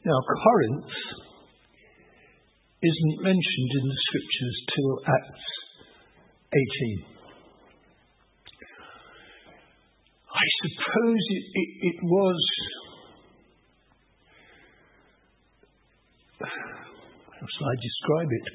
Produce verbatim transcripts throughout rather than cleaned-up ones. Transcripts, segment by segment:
Now, Corinth isn't mentioned in the scriptures till Acts eighteen. I suppose it, it, it was, how shall I describe it,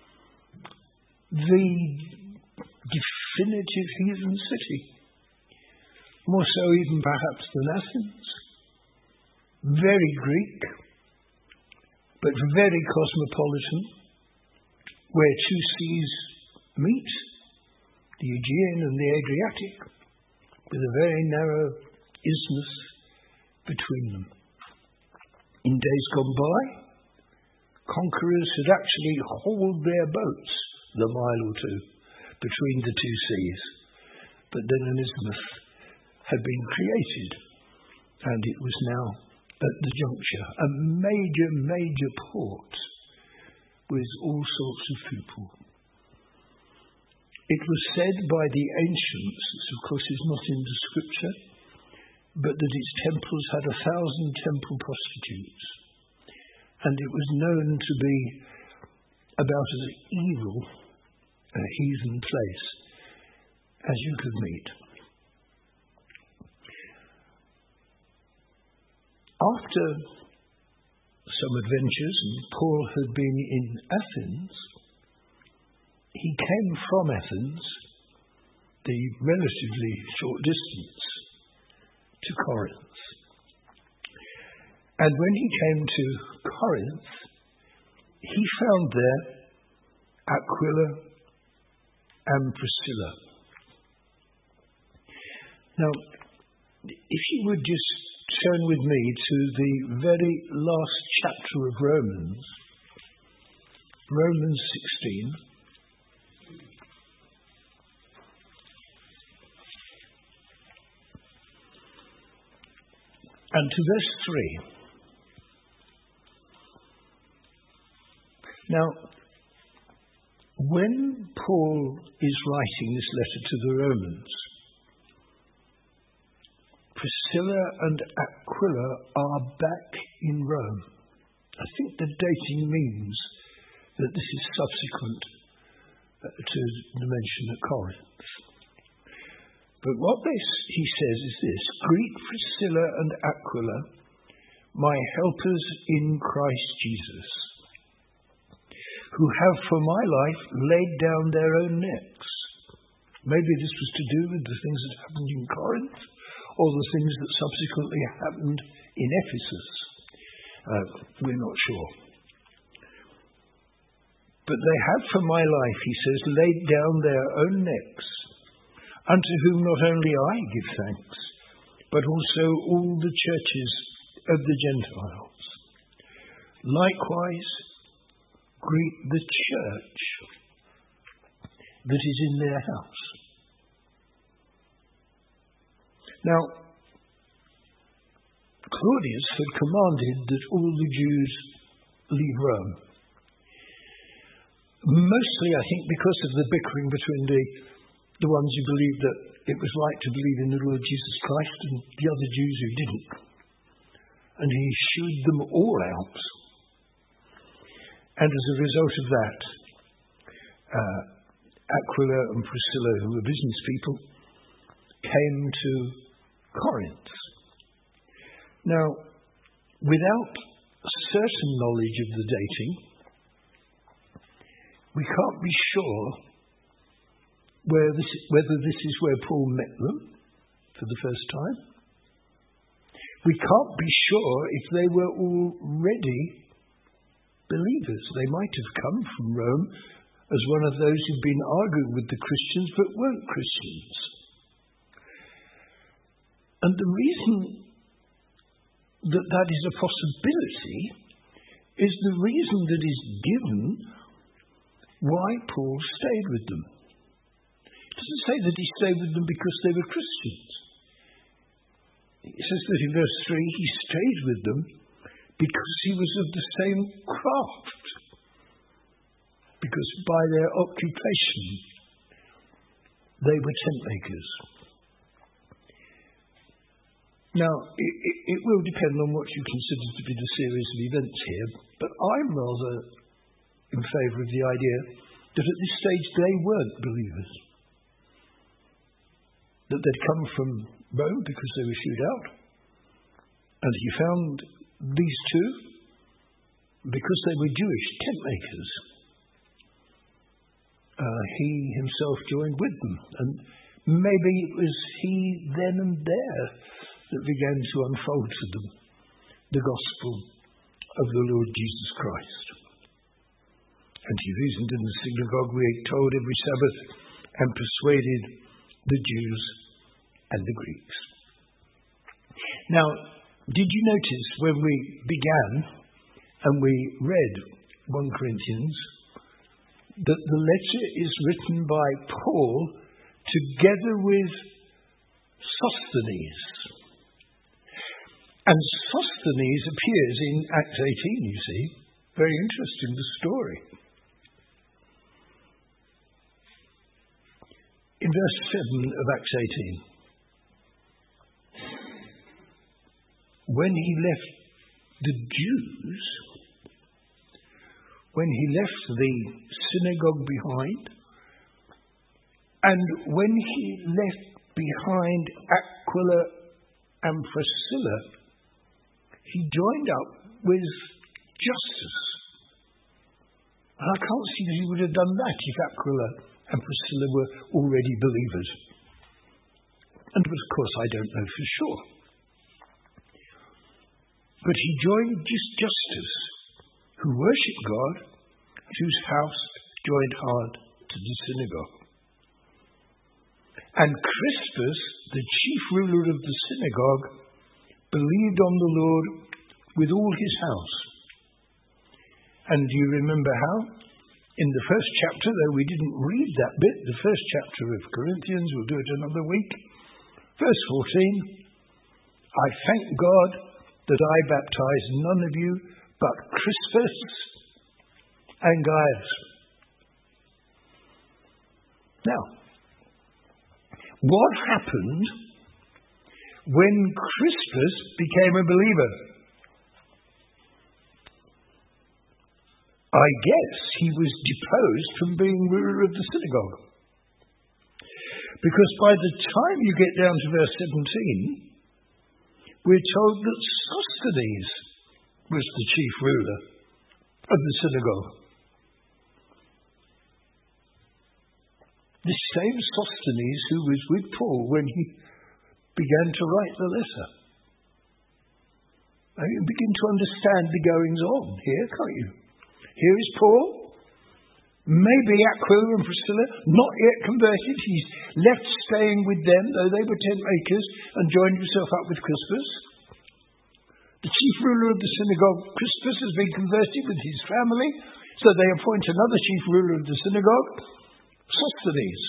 the definitive heathen city, more so even perhaps than Athens. Very Greek, but very cosmopolitan, where two seas meet, the Aegean and the Adriatic, with a very narrow isthmus between them. In days gone by, conquerors had actually hauled their boats the mile or two between the two seas, but then an isthmus had been created, and it was now at the juncture a major, major port with all sorts of people. It was said by the ancients, this of course is not in the scripture, but that its temples had a thousand temple prostitutes, and it was known to be about as evil a heathen place as you could meet. After some adventures, and Paul had been in Athens, he came from Athens, the relatively short distance, to Corinth. And when he came to Corinth, he found there Aquila and Priscilla. Now, if you would just turn with me to the very last chapter of Romans, Romans sixteen. And to verse three. Now, when Paul is writing this letter to the Romans, Priscilla and Aquila are back in Rome. I think the dating means that this is subsequent to the mention at Corinth. But what this, he says is this: greet Priscilla and Aquila, my helpers in Christ Jesus, who have for my life laid down their own necks. Maybe this was to do with the things that happened in Corinth, or the things that subsequently happened in Ephesus. Uh, we're not sure. But they have for my life, he says, laid down their own necks, unto whom not only I give thanks, but also all the churches of the Gentiles. Likewise, greet the church that is in their house. Now, Claudius had commanded that all the Jews leave Rome. Mostly, I think, because of the bickering between the, the ones who believed that it was right to believe in the Lord Jesus Christ and the other Jews who didn't. And he shooed them all out. And as a result of that, uh, Aquila and Priscilla, who were business people, came to Corinth. Now, without certain knowledge of the dating, we can't be sure where this, whether this is where Paul met them for the first time. We can't be sure if they were already believers. They might have come from Rome as one of those who'd been arguing with the Christians but weren't Christians. And the reason that that is a possibility is the reason that is given why Paul stayed with them. It doesn't say that he stayed with them because they were Christians. It says that in verse three, he stayed with them because he was of the same craft. Because by their occupation, they were tent makers. Now, it, it, it will depend on what you consider to be the series of events here, but I'm rather in favour of the idea that at this stage they weren't believers. That they'd come from Rome because they were shooed out, and he found these two because they were Jewish tent makers. Uh, he himself joined with them, and maybe it was he then and there that began to unfold to them the gospel of the Lord Jesus Christ. And he reasoned in the synagogue, we are told, every Sabbath, and persuaded the Jews and the Greeks. Now, did you notice when we began and we read First Corinthians that the letter is written by Paul together with Sosthenes? And Sosthenes appears in Acts eighteen, you see. Very interesting, the story. In verse seven of Acts eighteen, when he left the Jews, when he left the synagogue behind, and when he left behind Aquila and Priscilla, he joined up with Justus. And I can't see that he would have done that if Aquila and Priscilla were already believers. And of course, I don't know for sure. But he joined Justus, who worshipped God, at whose house joined hard to the synagogue. And Crispus, the chief ruler of the synagogue, believed on the Lord with all his house. And do you remember how? In the first chapter, though we didn't read that bit, the first chapter of Corinthians, we'll do it another week, verse fourteen, I thank God that I baptize none of you but Crispus and Gaius. Now, what happened when Crispus became a believer? I guess he was deposed from being ruler of the synagogue. Because by the time you get down to verse seventeen, we're told that Sosthenes was the chief ruler of the synagogue. The same Sosthenes who was with Paul when he began to write the letter. Now you begin to understand the goings on here, can't you? Here is Paul, maybe Aquila and Priscilla, not yet converted. He's left staying with them, though they were tent makers, and joined himself up with Crispus. The chief ruler of the synagogue, Crispus, has been converted with his family, so they appoint another chief ruler of the synagogue, Sosthenes.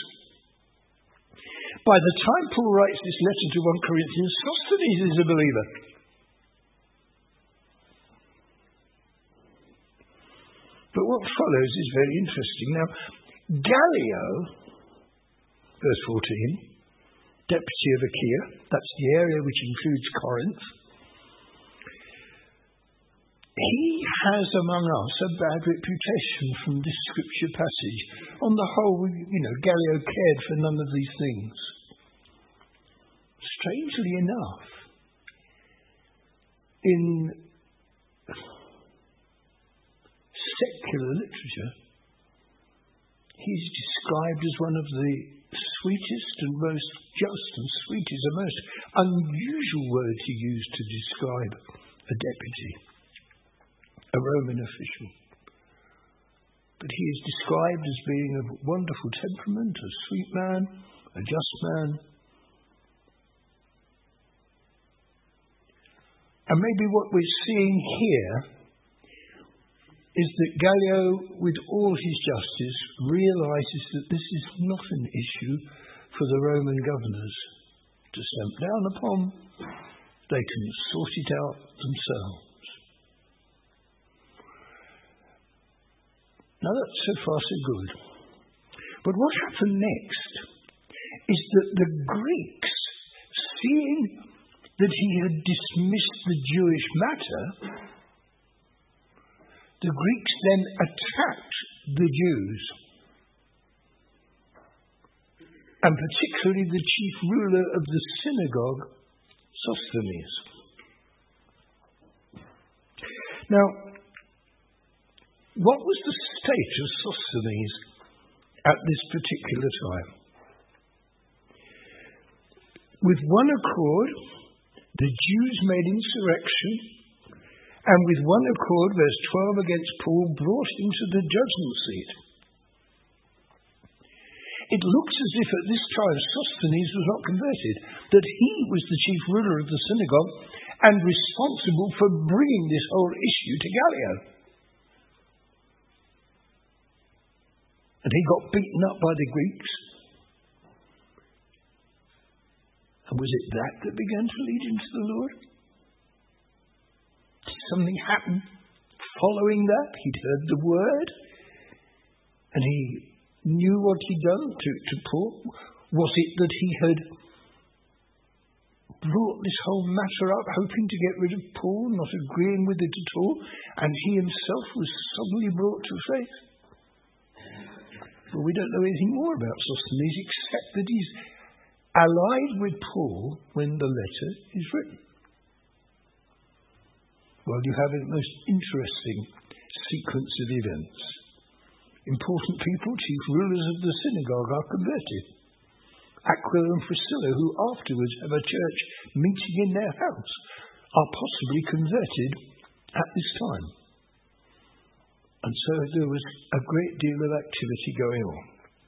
By the time Paul writes this letter to First Corinthians, Sosthenes is a believer. But what follows is very interesting. Now, Gallio, verse fourteen, deputy of Achaia, that's the area which includes Corinth, he has among us a bad reputation from this scripture passage. On the whole, you know, Gallio cared for none of these things. Strangely enough, in secular literature, he's described as one of the sweetest and most just, and sweet is a most unusual word to use to describe a deputy, a Roman official. But he is described as being of wonderful temperament, a sweet man, a just man. And maybe what we're seeing here is that Gallio, with all his justice, realizes that this is not an issue for the Roman governors to stamp down upon. They can sort it out themselves. Now that's so far so good. But what happened next is that the Greeks, seeing that he had dismissed the Jewish matter, the Greeks then attacked the Jews, and particularly the chief ruler of the synagogue, Sosthenes. Now, what was the state of Sosthenes at this particular time? With one accord, the Jews made insurrection, and with one accord, verse twelve, against Paul, brought him to the judgment seat. It looks as if at this time Sosthenes was not converted, that he was the chief ruler of the synagogue and responsible for bringing this whole issue to Gallio. And he got beaten up by the Greeks. And was it that that began to lead him to the Lord? Did something happen following that? He'd heard the word, and he knew what he'd done to, to Paul. Was it that he had brought this whole matter up, hoping to get rid of Paul, not agreeing with it at all, and he himself was suddenly brought to faith? Well, we don't know anything more about Sosthenes except that he's allied with Paul when the letter is written. Well, you have a most interesting sequence of events. Important people, chief rulers of the synagogue, are converted. Aquila and Priscilla, who afterwards have a church meeting in their house, are possibly converted at this time. And so there was a great deal of activity going on.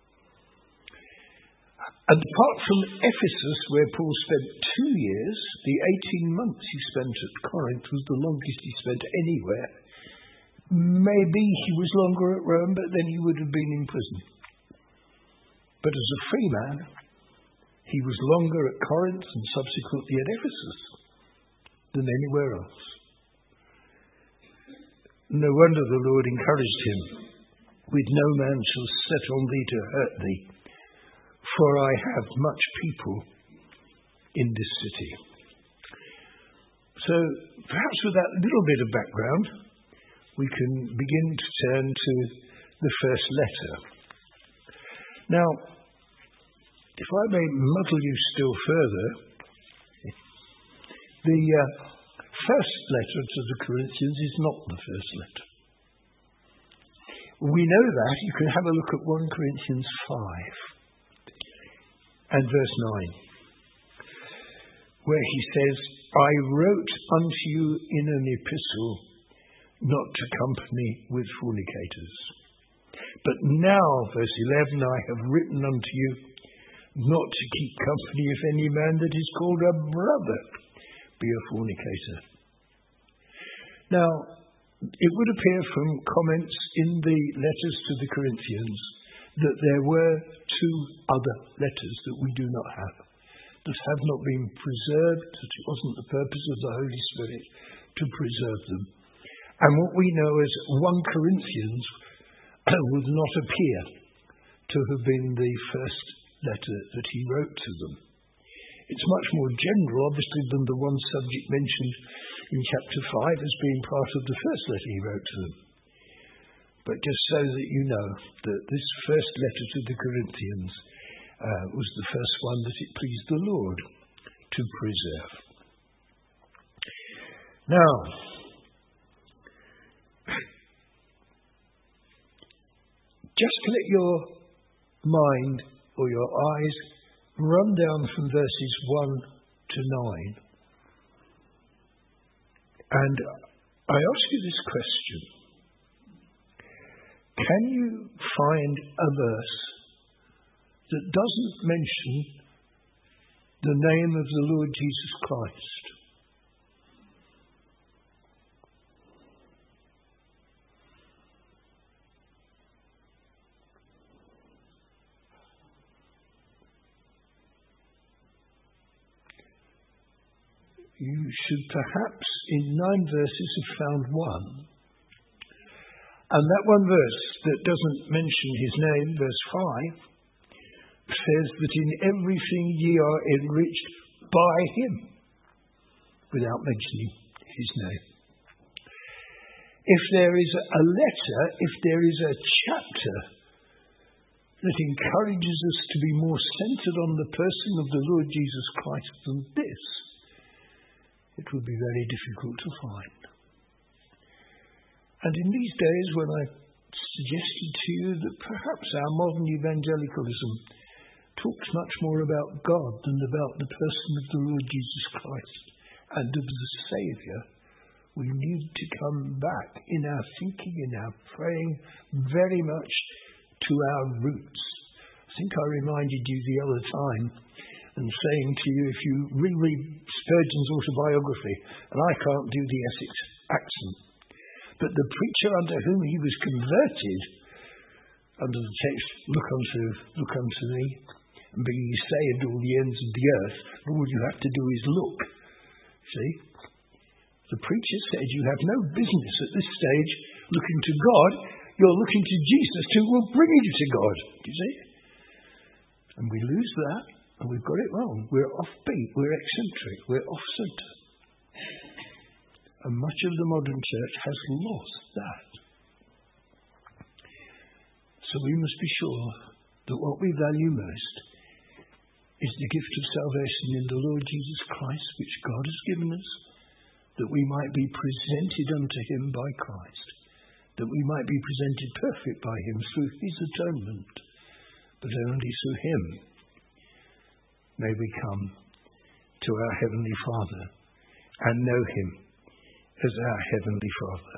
And apart from Ephesus, where Paul spent two years, the eighteen months he spent at Corinth was the longest he spent anywhere. Maybe he was longer at Rome, but then he would have been in prison. But as a free man, he was longer at Corinth and subsequently at Ephesus than anywhere else. No wonder the Lord encouraged him, "With no man shall set on thee to hurt thee, for I have much people in this city." So perhaps with that little bit of background, we can begin to turn to the first letter. Now, if I may muddle you still further, the uh, first letter to the Corinthians is not the first letter. We know that. You can have a look at First Corinthians five and verse nine, where he says, "I wrote unto you in an epistle not to company with fornicators. But now," verse eleven, "I have written unto you not to keep company if any man that is called a brother be a fornicator." Now, it would appear from comments in the letters to the Corinthians that there were two other letters that we do not have, that have not been preserved, that it wasn't the purpose of the Holy Spirit to preserve them. And what we know as First Corinthians would not appear to have been the first letter that he wrote to them. It's much more general, obviously, than the one subject mentioned in chapter five as being part of the first letter he wrote to them. But just so that you know that this first letter to the Corinthians uh, was the first one that it pleased the Lord to preserve. Now, just let your mind or your eyes run down from verses one to nine. And I ask you this question. Can you find a verse that doesn't mention the name of the Lord Jesus Christ? You should perhaps in nine verses have found one. And that one verse that doesn't mention his name, verse five, says that in everything ye are enriched by him. without mentioning his name. If there is a letter, if there is a chapter that encourages us to be more centered on the person of the Lord Jesus Christ than this, it would be very difficult to find. And in these days when I suggested to you that perhaps our modern evangelicalism talks much more about God than about the person of the Lord Jesus Christ and of the Saviour, we need to come back in our thinking, in our praying, very much to our roots. I think I reminded you the other time and saying to you, if you reread Spurgeon's autobiography, and I can't do the Essex accent, but the preacher under whom he was converted, under the text, look unto, look unto me, and be ye saved all the ends of the earth, and all you have to do is look. See? The preacher said, you have no business at this stage looking to God, you're looking to Jesus who will bring you to God. Do you see? And we lose that, and we've got it wrong. We're offbeat, we're eccentric, we're off-centre. And much of the modern church has lost that. So we must be sure that what we value most is the gift of salvation in the Lord Jesus Christ, which God has given us, that we might be presented unto him by Christ, that we might be presented perfect by him through his atonement, but only through him may we come to our Heavenly Father and know him as our Heavenly Father.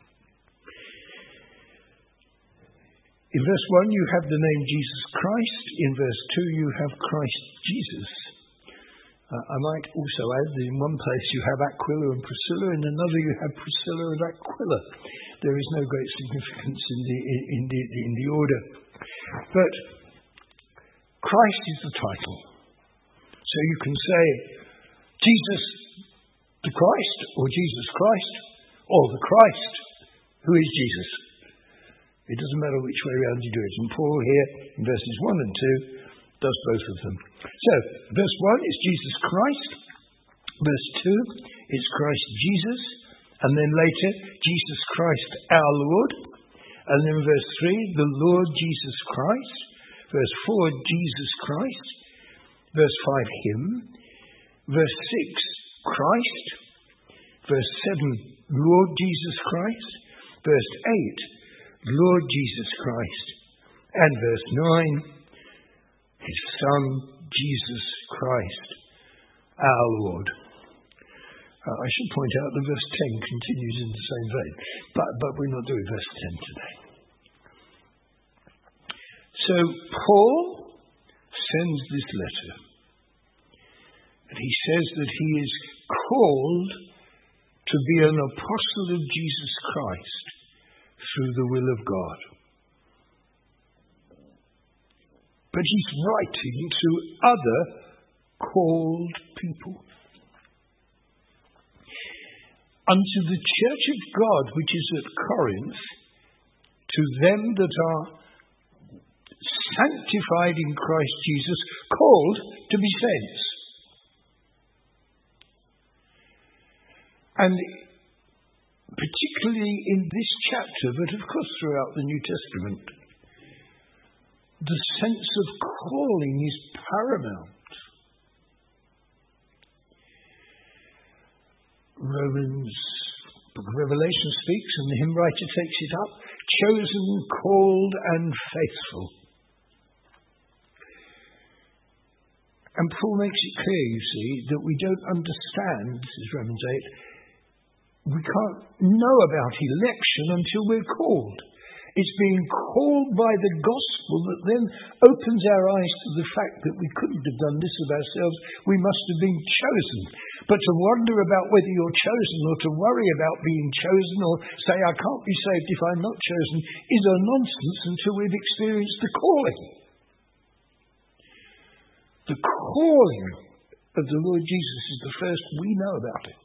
In verse one you have the name Jesus Christ, in verse two you have Christ Jesus. Uh, I might also add that in one place you have Aquila and Priscilla, in another you have Priscilla and Aquila. There is no great significance in the, in the, in the order. But Christ is the title. So you can say Jesus the Christ, or Jesus Christ, or the Christ, who is Jesus. It doesn't matter which way around you do it. And Paul here, in verses one and two, does both of them. So, verse one is Jesus Christ. Verse two is Christ Jesus. And then later, Jesus Christ our Lord. And then verse three, the Lord Jesus Christ. Verse four, Jesus Christ. Verse five, him. Verse six, Christ. Verse seven, Lord Jesus Christ. Verse eight, Lord Jesus Christ. And verse nine, his Son, Jesus Christ, our Lord. Uh, I should point out that verse ten continues in the same vein, but, but we're not doing verse ten today. So Paul sends this letter, and he says that he is called to be an apostle of Jesus Christ through the will of God. But he's writing to other called people. Unto the church of God which is at Corinth, to them that are sanctified in Christ Jesus, called to be saints. And particularly in this chapter, but of course throughout the New Testament, the sense of calling is paramount. Romans, Book of Revelation speaks, and the hymn writer takes it up, chosen, called, and faithful. And Paul makes it clear, you see, that we don't understand, this is Romans eight, we can't know about election until we're called. It's being called by the gospel that then opens our eyes to the fact that we couldn't have done this of ourselves. We must have been chosen. But to wonder about whether you're chosen, or to worry about being chosen, or say, I can't be saved if I'm not chosen, is a nonsense until we've experienced the calling. The calling of the Lord Jesus is the first we know about it.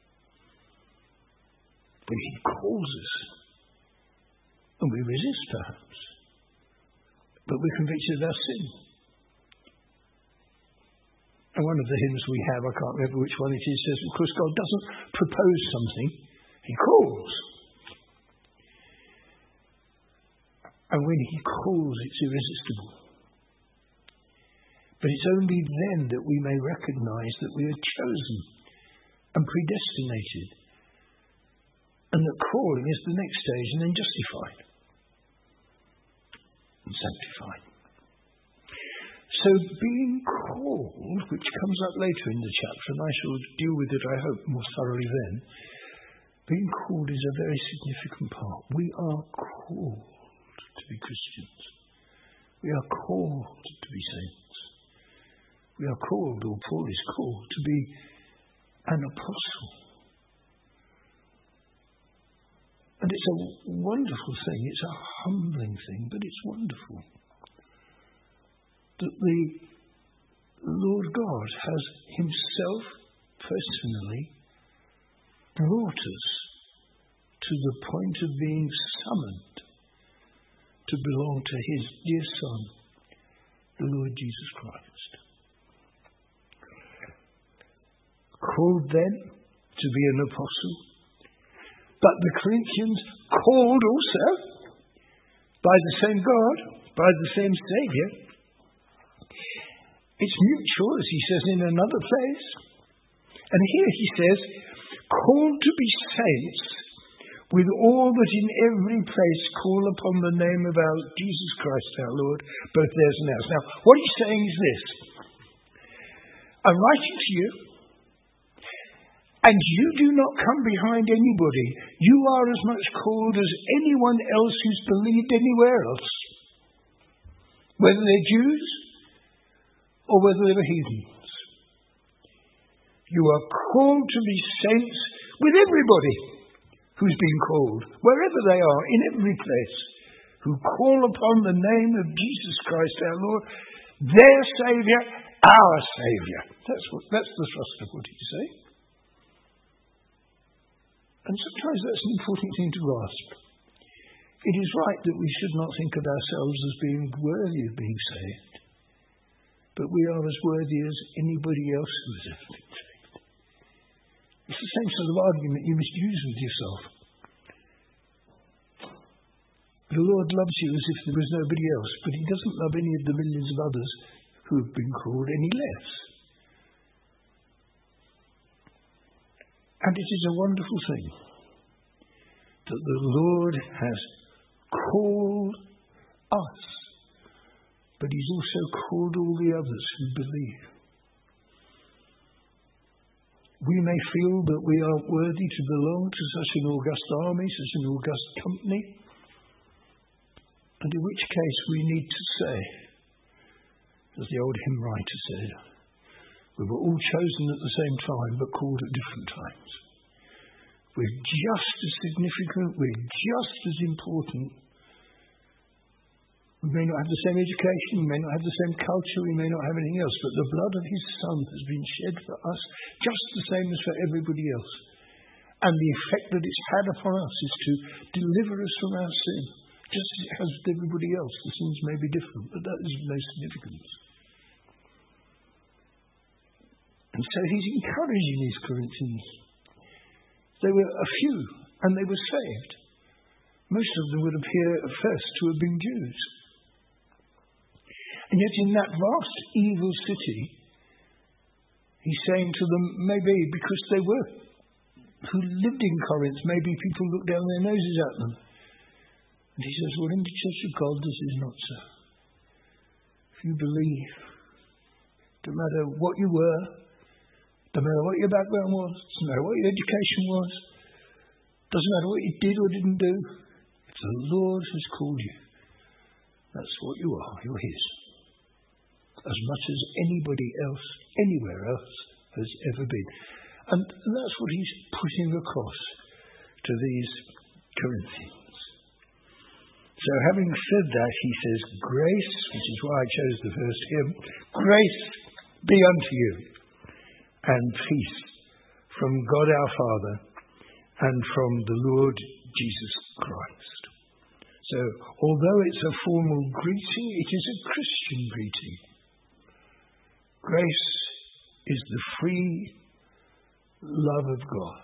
When he calls us, and we resist perhaps, but we're convicted of our sin. And one of the hymns we have, I can't remember which one it is, says, of course, God doesn't propose something, he calls. And when he calls, it's irresistible. But it's only then that we may recognise that we are chosen and predestinated. And that calling is the next stage, and then justified and sanctified. So being called, which comes up later in the chapter, and I shall deal with it, I hope, more thoroughly then, being called is a very significant part. We are called to be Christians. We are called to be saints. We are called, or Paul is called, to be an apostle. And it's a wonderful thing, it's a humbling thing, but it's wonderful that the Lord God has himself personally brought us to the point of being summoned to belong to his dear Son, the Lord Jesus Christ. Called then to be an apostle, but the Corinthians called also by the same God, by the same Saviour. It's mutual, as he says in another place. And here he says, called to be saints with all that in every place call upon the name of our Jesus Christ our Lord, both theirs and ours. Now, what he's saying is this. I'm writing to you, and you do not come behind anybody. You are as much called as anyone else who's believed anywhere else. Whether they're Jews or whether they were heathens. You are called to be saints with everybody who's been called, wherever they are, in every place, who call upon the name of Jesus Christ our Lord, their Saviour, our Saviour. That's what, that's the thrust of what he's saying. And sometimes that's an important thing to grasp. It is right that we should not think of ourselves as being worthy of being saved, but we are as worthy as anybody else who has ever been saved. It's the same sort of argument you must use with yourself. The Lord loves you as if there was nobody else, but he doesn't love any of the millions of others who have been called any less. And it is a wonderful thing that the Lord has called us, but he's also called all the others who believe. We may feel that we aren't worthy to belong to such an august army, such an august company, and in which case we need to say, as the old hymn writer said, we were all chosen at the same time, but called at different times. We're just as significant, we're just as important. We may not have the same education, we may not have the same culture, we may not have anything else, but the blood of his Son has been shed for us just the same as for everybody else. And the effect that it's had upon us is to deliver us from our sin, just as it has with everybody else. The sins may be different, but that is of no significance. And so he's encouraging these Corinthians. They were a few, and they were saved. Most of them would appear at first to have been Jews. And yet in that vast evil city, he's saying to them, maybe because they were, who lived in Corinth, maybe people looked down their noses at them. And he says, well, in the church of God, this is not so. If you believe, no matter what you were, no matter what your background was, no matter what your education was, doesn't matter what you did or didn't do, if the Lord has called you, that's what you are, you're his. As much as anybody else, anywhere else, has ever been. And that's what he's putting across to these Corinthians. So having said that, he says, grace, which is why I chose the first hymn, grace be unto you, and peace from God our Father and from the Lord Jesus Christ. So, although it's a formal greeting, it is a Christian greeting. Grace is the free love of God.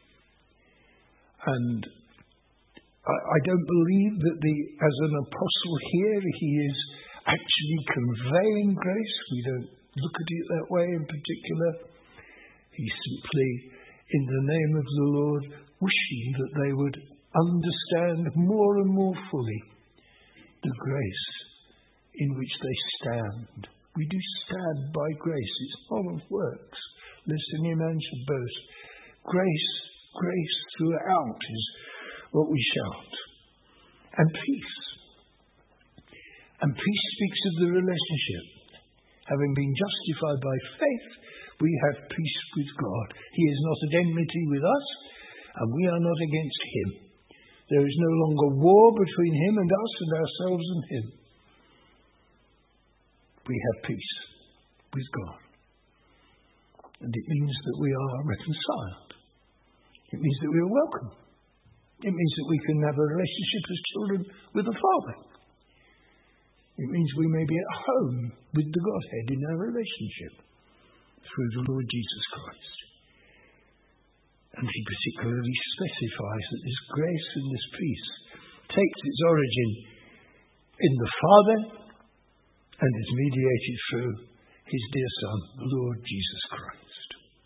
And I, I don't believe that the, as an apostle here, he is actually conveying grace. We don't look at it that way in particular. He's simply, in the name of the Lord, wishing that they would understand more and more fully the grace in which they stand. We do stand by grace. It's not of works, lest any man should boast. Grace, grace throughout is what we shout. And peace. And peace speaks of the relationship. Having been justified by faith, we have peace with God. He is not at enmity with us, and we are not against him. There is no longer war between him and us and ourselves and him. We have peace with God. And it means that we are reconciled. It means that we are welcome. It means that we can have a relationship as children with the Father. It means we may be at home with the Godhead in our relationship through the Lord Jesus Christ. And he particularly specifies that this grace and this peace takes its origin in the Father and is mediated through his dear Son, the Lord Jesus Christ.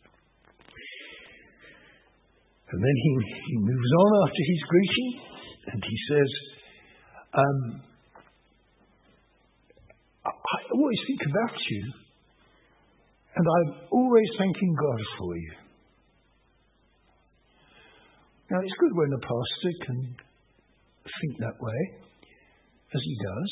And then he, he moves on after his greeting, and he says, um, I, I always think about you, and I'm always thanking God for you. Now, it's good when a pastor can think that way, as he does.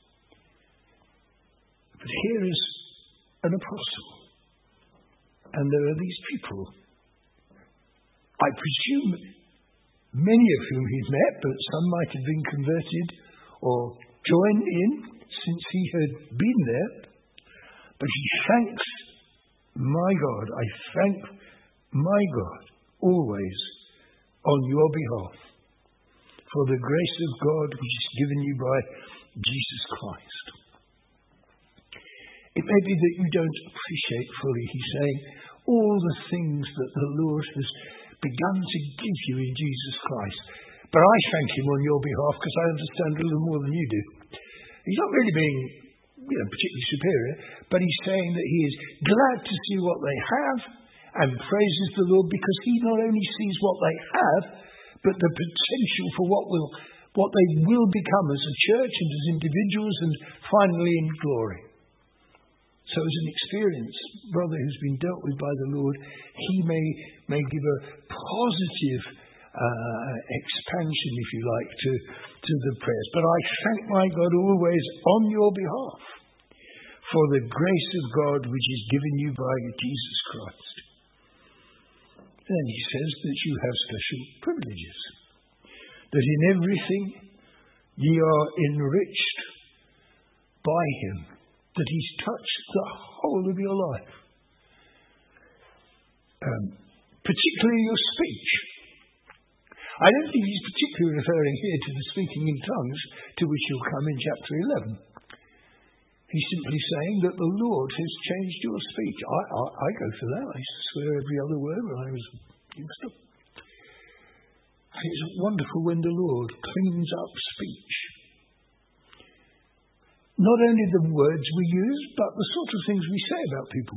But here is an apostle, and there are these people, I presume many of whom he's met, but some might have been converted or joined in since he had been there. But he thanks my God, I thank my God always on your behalf for the grace of God which is given you by Jesus Christ. It may be that you don't appreciate fully, he's saying, all the things that the Lord has begun to give you in Jesus Christ. But I thank him on your behalf because I understand a little more than you do. He's not really being, you know, particularly superior, but he's saying that he is glad to see what they have and praises the Lord because he not only sees what they have, but the potential for what will, what they will become as a church and as individuals and finally in glory. So as an experienced brother who's been dealt with by the Lord, he may, may give a positive uh, expansion, if you like, to, to the prayers. But I thank my God always on your behalf for the grace of God which is given you by Jesus Christ. Then he says that you have special privileges, that in everything ye are enriched by him, that he's touched the whole of your life. Um, particularly your speech. I don't think he's particularly referring here to the speaking in tongues, to which you'll come in chapter eleven. He's simply saying that the Lord has changed your speech. I, I, I go for that. I used to swear every other word when I was youngster. It's wonderful when the Lord cleans up speech. Not only the words we use, but the sort of things we say about people.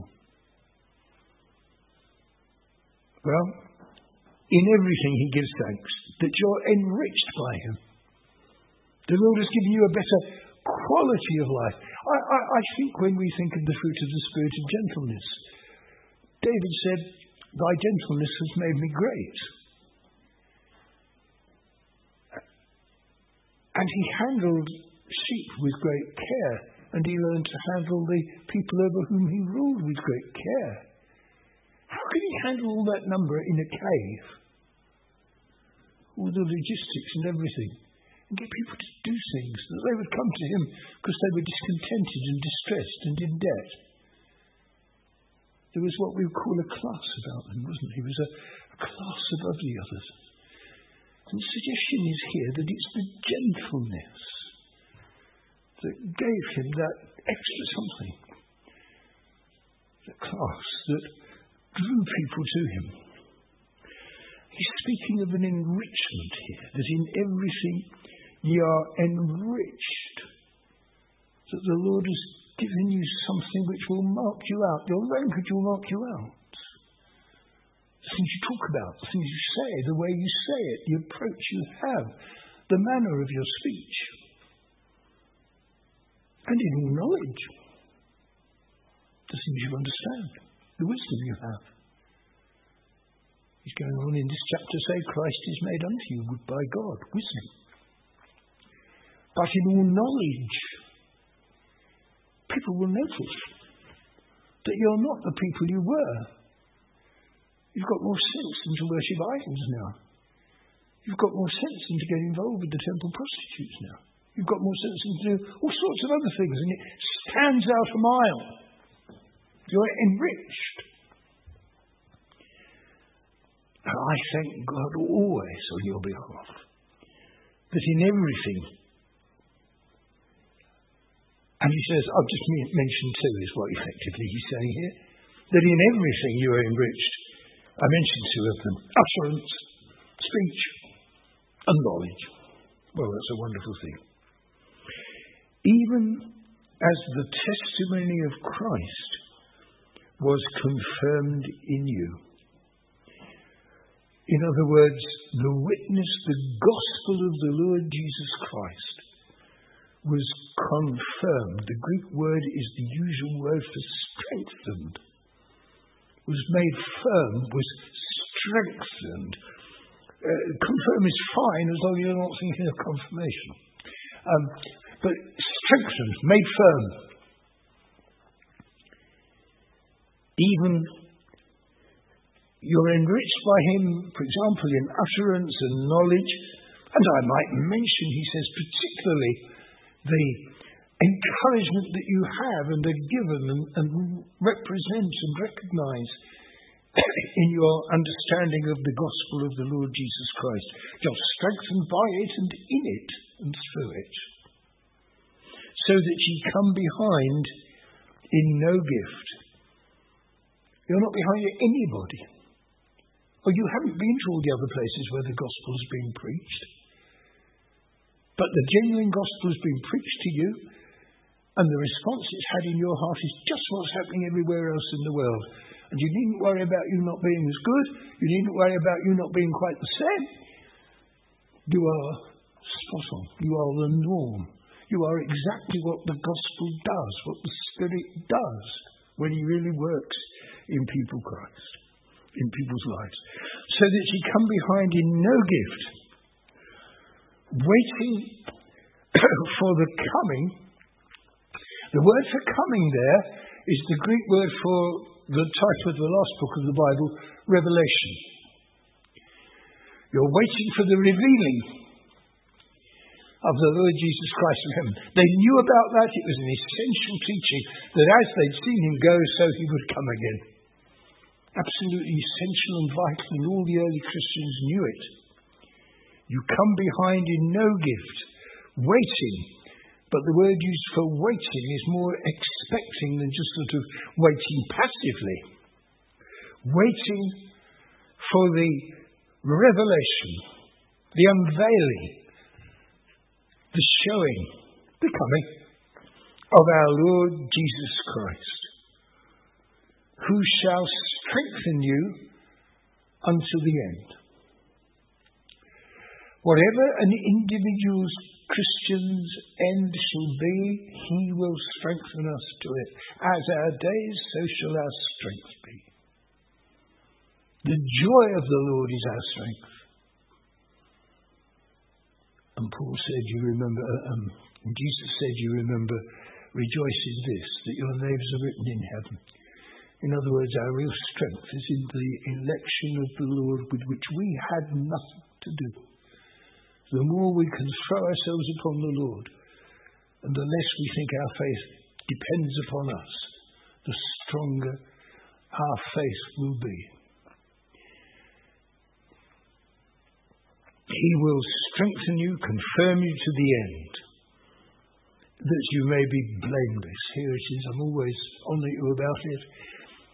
Well, in everything he gives thanks, that you're enriched by him. The Lord has given you a better quality of life. I, I, I think when we think of the fruit of the Spirit of gentleness, David said, thy gentleness has made me great. And he handled sheep with great care, and he learned to handle the people over whom he ruled with great care. How could he handle all that number in a cave? All the logistics and everything. And get people to do things that they would come to him because they were discontented and distressed and in debt. There was what we would call a class about them, wasn't there? He was a, a class above the others. And the suggestion is here that it's the gentleness that gave him that extra something. the class that drew people to him. He's speaking of an enrichment here, that in everything ye are enriched, that the Lord has given you something which will mark you out. Your language will mark you out. The things you talk about, the things you say, the way you say it, the approach you have, the manner of your speech. And in all knowledge, the things you understand, the wisdom you have. He's going on in this chapter to say, Christ is made unto you by God, wisdom. But in all knowledge, people will notice that you're not the people you were. You've got more sense than to worship idols now. You've got more sense than to get involved with the temple prostitutes now. You've got more sense than to do all sorts of other things, and it stands out a mile. You're enriched. And I thank God always on your behalf that in everything, and he says, I've just mentioned two is what effectively he's saying here, that in everything you are enriched. I mentioned two of them, utterance, speech, and knowledge. Well, that's a wonderful thing. Even as the testimony of Christ was confirmed in you. In other words, the witness, the gospel of the Lord Jesus Christ was confirmed. The Greek word is the usual word for strengthened. Was made firm, was strengthened. Uh, confirm is fine as long as you're not thinking of confirmation. Um, but strengthened, made firm. Even you're enriched by him, for example, in utterance and knowledge. And I might mention, he says, particularly the encouragement that you have and are given and, and represent and recognize in your understanding of the gospel of the Lord Jesus Christ. You're strengthened by it and in it and through it, so that ye come behind in no gift. You're not behind anybody. Or you haven't been to all the other places where the gospel's been preached. But the genuine gospel has been preached to you, and the response it's had in your heart is just what's happening everywhere else in the world. And you needn't worry about you not being as good. You needn't worry about you not being quite the same. You are spot on. You are the norm. You are exactly what the gospel does, what the Spirit does when he really works in people Christ, in people's lives. So that ye come behind in no gift, waiting for the coming. The word for coming there is the Greek word for the title of the last book of the Bible, Revelation. You're waiting for the revealing of the Lord Jesus Christ from heaven. They knew about that. It was an essential teaching that as they'd seen him go, so he would come again. Absolutely essential and vital, and all the early Christians knew it. You come behind in no gift, waiting. But the word used for waiting is more expecting than just sort of waiting passively. Waiting for the revelation, the unveiling, the showing, the coming of our Lord Jesus Christ, who shall strengthen you unto the end. Whatever an individual's Christian's end shall be, he will strengthen us to it. As our days, so shall our strength be. The joy of the Lord is our strength. And Paul said, you remember, um, Jesus said, you remember, rejoice in this, that your names are written in heaven. In other words, our real strength is in the election of the Lord, with which we had nothing to do. The more we can throw ourselves upon the Lord, and the less we think our faith depends upon us, the stronger our faith will be. He will strengthen you, confirm you to the end, that you may be blameless. Here it is, I'm always on you about it.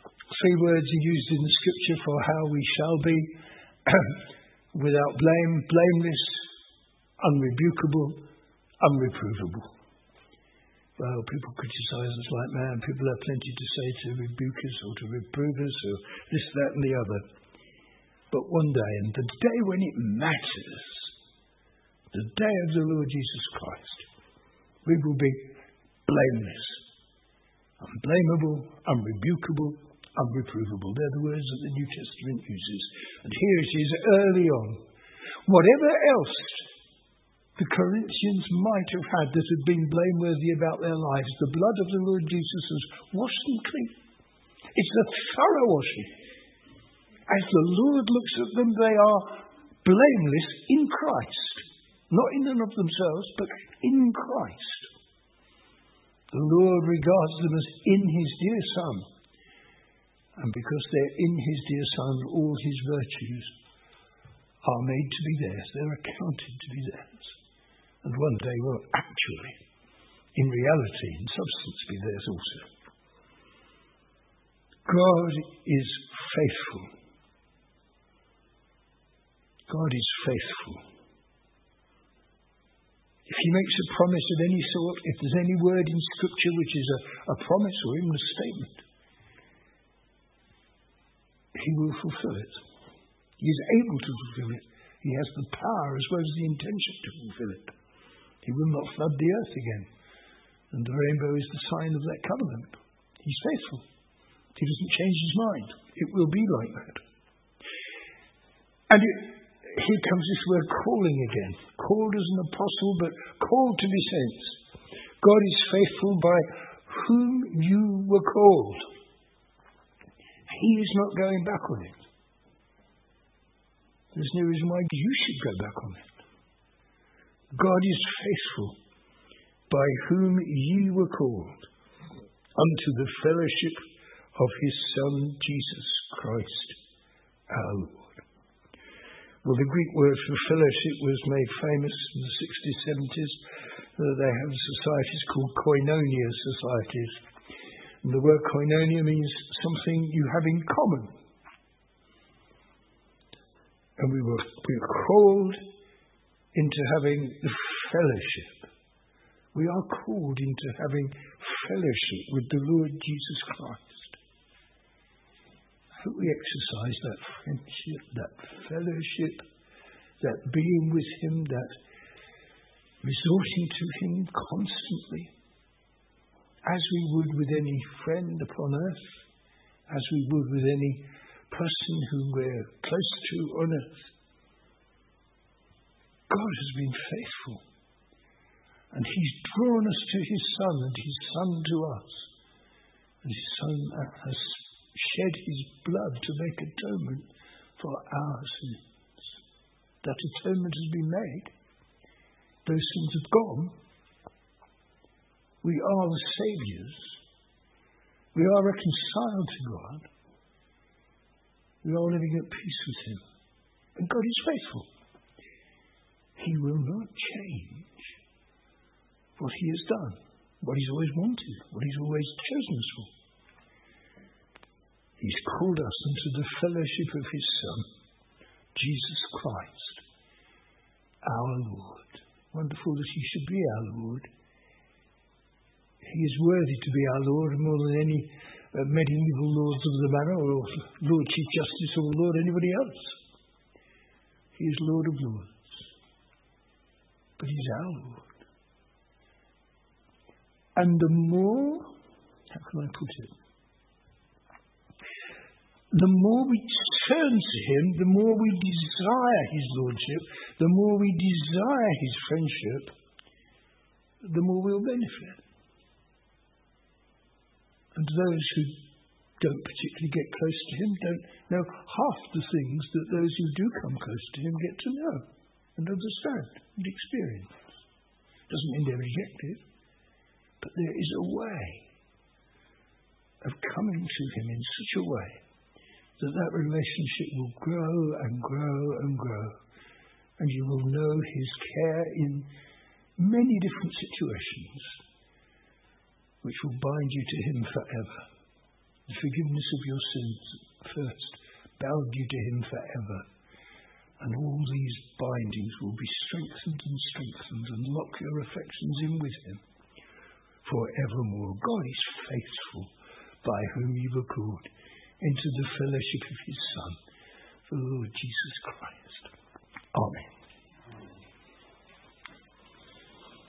three words are used in the scripture for how we shall be without blame, blameless, unrebukable, unreprovable. Well, people criticize us like man. People have plenty to say to rebuke us or to reprove us or this, that and the other. But one day, and the day when it matters, the day of the Lord Jesus Christ, we will be blameless, unblameable, unrebukable, unreprovable. They're the words that the New Testament uses. And here it is early on. Whatever else the Corinthians might have had that had been blameworthy about their lives, the blood of the Lord Jesus has washed them clean. It's a thorough washing. As the Lord looks at them, they are blameless in Christ. Not in and of themselves, but in Christ. The Lord regards them as in his dear Son. And because they're in his dear Son, all his virtues are made to be theirs. They're accounted to be theirs. And one day will actually, in reality, in substance, be theirs also. God is faithful. God is faithful. If he makes a promise of any sort, if there's any word in Scripture which is a, a promise or even a statement, he will fulfill it. He is able to fulfill it. He has the power as well as the intention to fulfill it. He will not flood the earth again. And the rainbow is the sign of that covenant. He's faithful. He doesn't change his mind. It will be like that. And it, here comes this word calling again. Called as an apostle, but called to be sent. God is faithful by whom you were called. He is not going back on it. There's no reason why you should go back on it. God is faithful by whom ye were called unto the fellowship of his Son, Jesus Christ, our Lord. Well, the Greek word for fellowship was made famous in the sixties, seventies. Uh, they have societies called koinonia societies. And the word koinonia means something you have in common. And we were, we were called into having fellowship. We are called into having fellowship with the Lord Jesus Christ. I hope we exercise that friendship, that fellowship, that being with him, that resorting to him constantly, as we would with any friend upon earth, as we would with any person whom we're close to on earth. God has been faithful. And he's drawn us to his Son, and his Son to us. And his Son has shed his blood to make atonement for our sins. That atonement has been made. Those sins have gone. We are the Saviours. We are reconciled to God. We are living at peace with him. And God is faithful. He will not change what he has done, what he's always wanted, what he's always chosen us for. He's called us into the fellowship of his Son, Jesus Christ, our Lord. Wonderful that he should be our Lord. He is worthy to be our Lord more than any uh, medieval lords of the manor or Lord Chief Justice or Lord anybody else. He is Lord of Lords. But he's our Lord. And the more, how can I put it? The more we turn to him, the more we desire his lordship, the more we desire his friendship, the more we'll benefit. And those who don't particularly get close to him don't know half the things that those who do come close to him get to know and understand and experience. Doesn't mean they're rejected, but there is a way of coming to him in such a way that that relationship will grow and grow and grow, and you will know his care in many different situations, which will bind you to him forever. the forgiveness of your sins first bound you to him forever. And all these bindings will be strengthened and strengthened and lock your affections in with him forevermore. God is faithful, by whom you were called into the fellowship of his Son, the Lord Jesus Christ.